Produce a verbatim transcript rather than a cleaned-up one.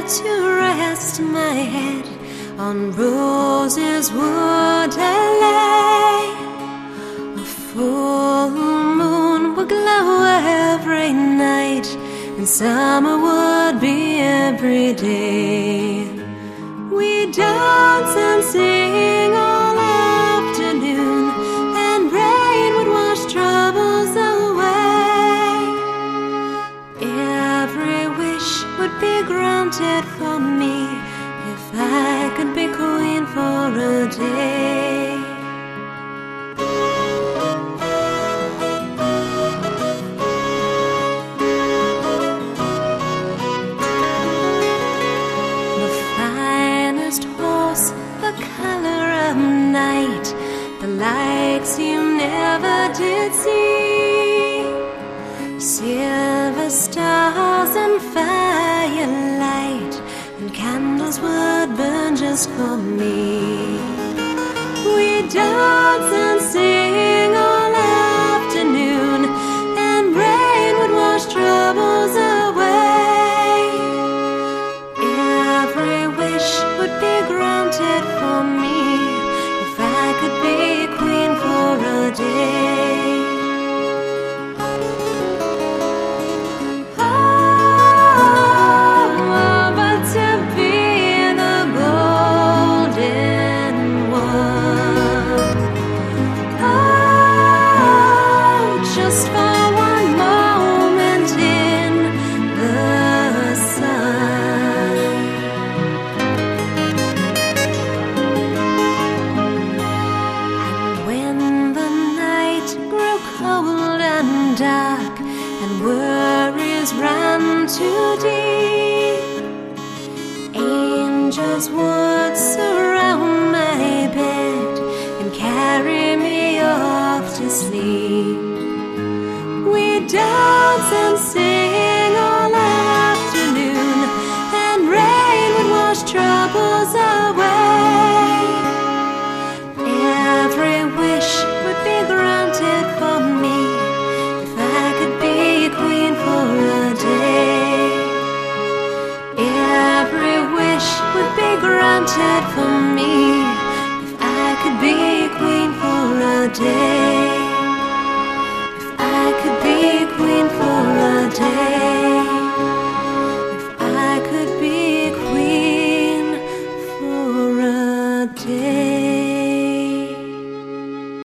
to rest my head on roses would I lay. A full moon would glow every night, and summer would be every day. We dance and sing all afternoon, and rain would wash troubles away. Every wish would be granted for me if I could be queen for a day. The finest horse, the color of night, the likes you never did see. Silver stars and firelight, and candles would burn just for me. We dance and sing all afternoon, and rain would wash troubles away. Every wish would be granted for me if I could be queen for a day. Dark and worries ran too deep, angels would surround my bed and carry me off to sleep. We dance and sing all afternoon, and rain would wash troubles away. Every wish would be granted for me queen for a day. Every wish would be granted for me if I could be queen for a day.